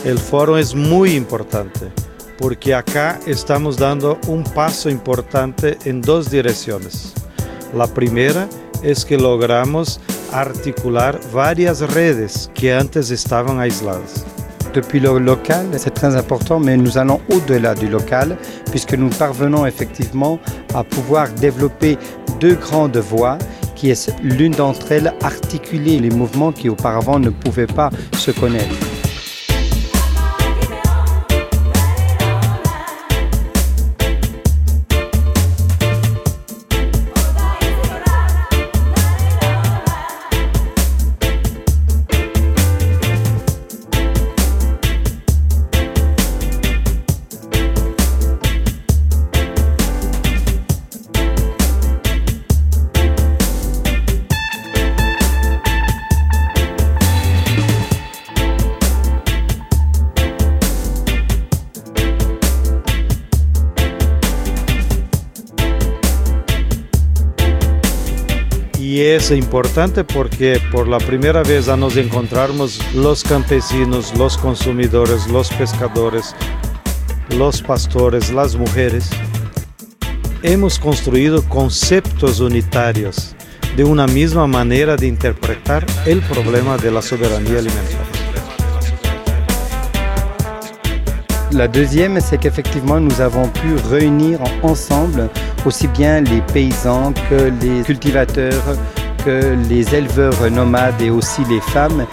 El foro es muy importante porque acá estamos dando un paso importante en dos direcciones. La primera es que logramos articular varias redes que antes estaban aisladas. Depuis le local, c'est très important, mais nous allons au-delà du local, puisque nous parvenons effectivement à pouvoir développer deux grandes voies, qui est l'une d'entre elles articuler les mouvements qui auparavant ne pouvaient pas se connaître. Y es importante porque por la primera vez nos encontramos los campesinos, los consumidores, los pescadores, los pastores, las mujeres. Hemos construido conceptos unitarios de una misma manera de interpretar el problema de la soberanía alimentaria. La deuxième, c'est qu'effectivement, nous avons pu réunir ensemble aussi bien les paysans que les cultivateurs, que les éleveurs nomades et aussi les femmes.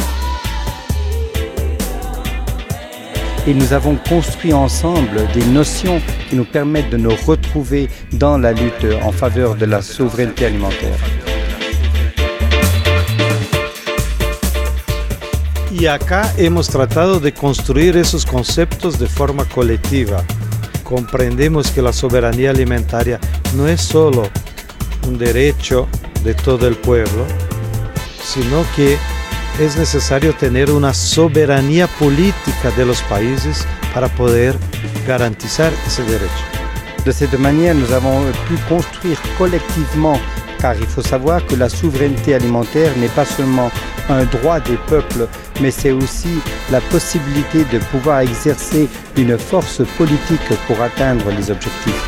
Et nous avons construit ensemble des notions qui nous permettent de nous retrouver dans la lutte en faveur de la souveraineté alimentaire. Y acá hemos tratado de construir esos conceptos de forma colectiva. Comprendemos que la soberanía alimentaria no es solo un derecho de todo el pueblo, sino que es necesario tener una soberanía política de los países para poder garantizar ese derecho. De cette manière, nous avons pu construire collectivement, car il faut savoir que la souveraineté alimentaire n'est pas seulement un droit des peuples, mais c'est aussi la possibilité de pouvoir exercer une force politique pour atteindre les objectifs.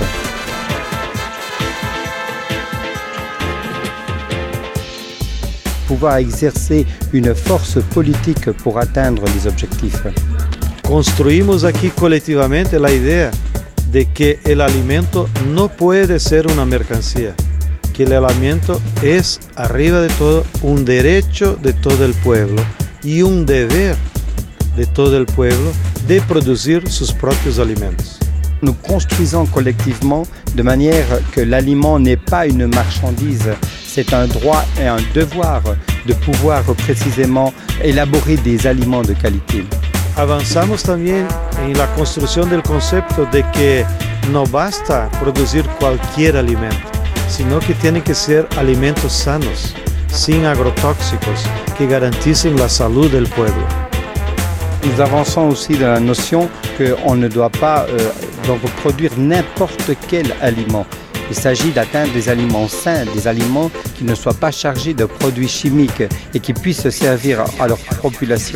Pouvoir exercer une force politique pour atteindre les objectifs. Construimos aquí colectivamente la idea de que el alimento no puede ser una mercancía, que el alimento es, arriba de todo, un derecho de todo el pueblo y un deber de todo el pueblo de producir sus propios alimentos. Nous construisons collectivement de manière que l'aliment n'est pas une marchandise, c'est un droit et un devoir de pouvoir précisément élaborer des aliments de qualité. Avanzamos también en la construcción del concepto de que no basta producir cualquier alimento, sino que tienen que ser alimentos sanos, sin agrotóxicos, que garanticen la salud del pueblo. Nous avançons aussi dans la notion qu'on ne doit pas produire n'importe quel aliment. Il s'agit d'atteindre des aliments sains, des aliments qui ne soient pas chargés de produits chimiques et qui puissent servir à leur population.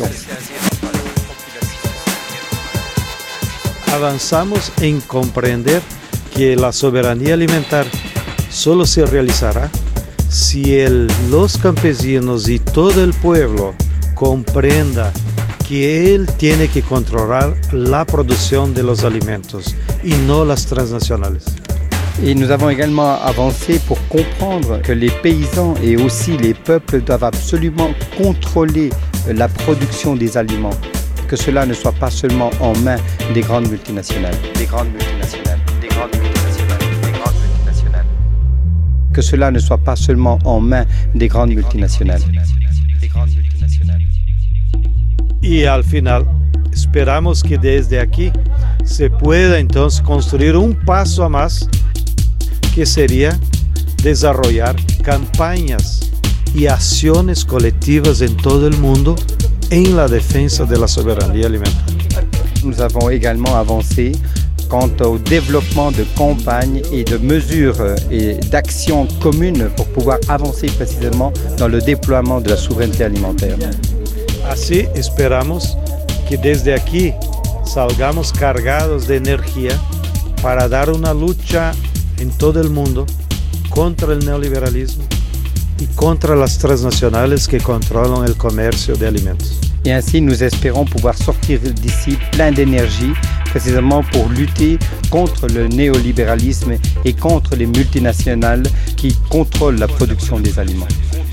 Avanzamos en comprender que la soberanía alimentaria solo se realizará si los campesinos y todo el pueblo comprenda que él tiene que controlar la producción de los alimentos y no las transnacionales. Et nous avons également avancé pour comprendre que les paysans et aussi les peuples doivent absolument contrôler la production des aliments, que cela ne soit pas seulement en main des grandes multinationales, que cela ne soit pas seulement en main des grandes multinationales. Y al final, esperamos que desde aquí se pueda entonces construir un paso a más, que sería desarrollar campañas y acciones colectivas en todo el mundo en la defensa de la soberanía alimentaria. Nous avons également avancé quant au développement de campagnes et de mesures et d'actions communes pour pouvoir avancer précisément dans le déploiement de la souveraineté alimentaire. Así esperamos que desde aquí salgamos cargados de energía para dar una lucha en todo el mundo contra el neoliberalismo y contra las transnacionales que controlan el comercio de alimentos. Et ainsi, nous espérons pouvoir sortir d'ici plein d'énergie, précisément pour lutter contre le néolibéralisme et contre les multinationales qui contrôlent la production des aliments.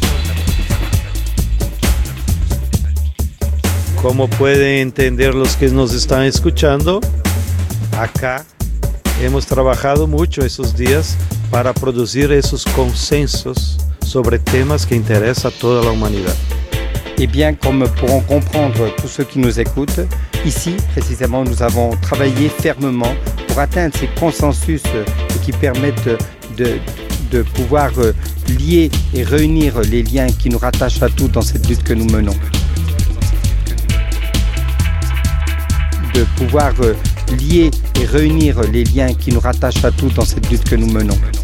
Como pueden entender los que nos están escuchando, acá hemos trabajado mucho esos días para producir esos consensos sobre temas que interesan a toda la humanidad. Et bien, comme pourront comprendre tous ceux qui nous écoutent, ici, précisément, nous avons travaillé fermement pour atteindre ces consensus qui permettent de pouvoir lier et réunir les liens qui nous rattachent à tous dans cette lutte que nous menons. De pouvoir lier et réunir les liens qui nous rattachent à tous dans cette lutte que nous menons.